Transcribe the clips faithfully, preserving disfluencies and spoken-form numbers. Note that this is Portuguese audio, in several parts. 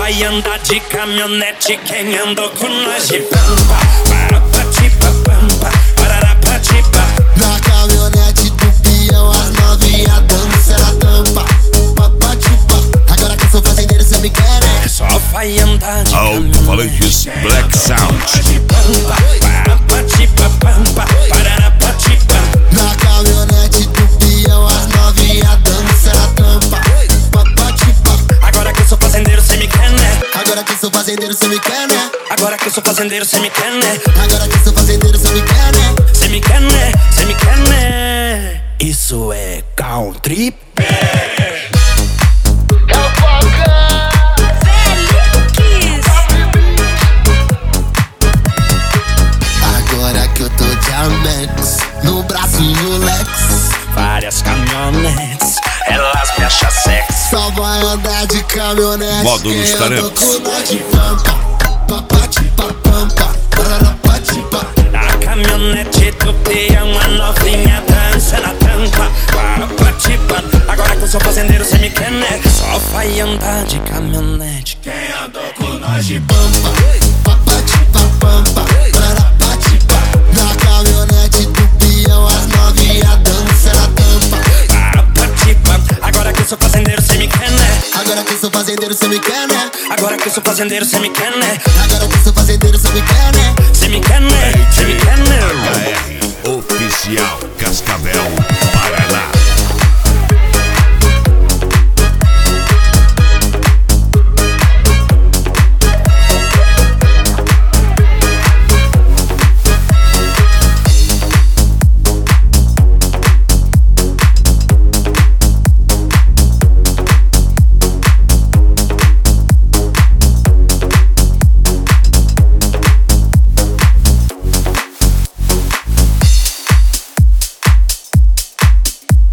vai andar de caminhonete quem andou com nós de pampa. Parapatipa, pampa, pararapatipa. Na caminhonete do peão, as novinha dança na tampa. Papatipa, agora que eu sou fazendeiro, cê me quer, né? Só vai andar de Alto-falantes Black Sound. Parapatipa, pampa, pararapatipa. Na caminhonete do peão, as novinha dança na tampa. Papatipa, agora que eu sou fazendeiro, cê me quer, né? agora que eu sou fazendeiro, cê me quer, né? Agora que eu sou fazendeiro, cê me quer, né? Agora que eu sou fazendeiro, cê me quer, né? Cê me quer, né? Cê me quer, né? Isso é country. Agora que eu tô de Amex, no braço o Lex. Várias caminhonetes, elas me acham sexy. Só vai andar de caminhonete Módulos quem Tarefa. andou com nós de pampa. Papatipa, pampa, pararapatipa. Na caminhonete do peão, a novinha dança na tampa. Papatipa, agora que eu sou fazendeiro, cê me quer, né? Só vai andar de caminhonete quem andou com nós de Pampa, papatipa, pampa, pararapatipa. Na caminhonete do peão, as novinha dança na tampa. Papatipa, agora que eu sou fazendeiro, cê me quer, né? Agora que eu sou fazendeiro, cê me quer, né? Agora que eu sou fazendeiro, cê me quer, né? Agora que eu sou fazendeiro, cê me quer, né? Cê me quer, né? Cê me quer, né? H R Oficial Cascavel, Paraná.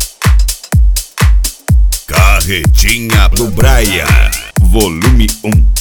Carretinha do Braia, volume um.